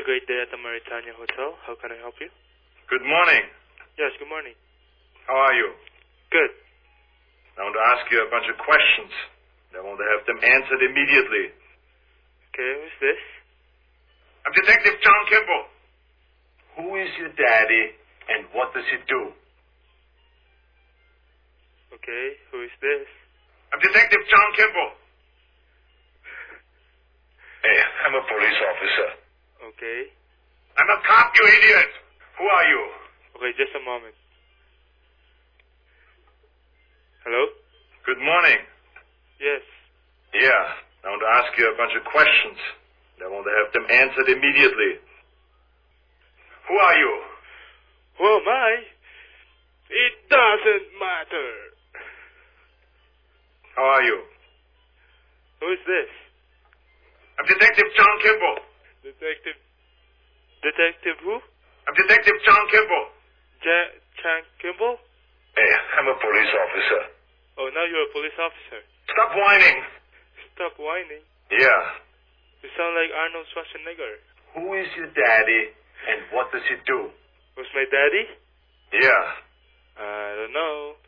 great day at the Mauritania Hotel. How can I help you? Good morning. Yes, good morning. How are you? Good. I want to ask you a bunch of questions. I want to have them answered immediately. Okay, who's this? I'm Detective John Kimball. Who is your daddy and what does he do? Okay, who is this? I'm Detective John Kimball. Hey, I'm a police officer. Okay. I'm a cop, you idiot. Who are you? Okay, just a moment. Hello? Good morning. Yes. Yeah, I want to ask you a bunch of questions. I want to have them answered immediately. Who are you? Who am I? It doesn't matter. How are you? Who is this? I'm Detective John Kimball. Detective who? I'm Detective John Kimball. Chan Kimball? Hey, I'm a police officer. Oh, now you're a police officer. Stop whining. Stop whining. Yeah. You sound like Arnold Schwarzenegger. Who is your daddy and what does he do? Who's my daddy? Yeah. I don't know.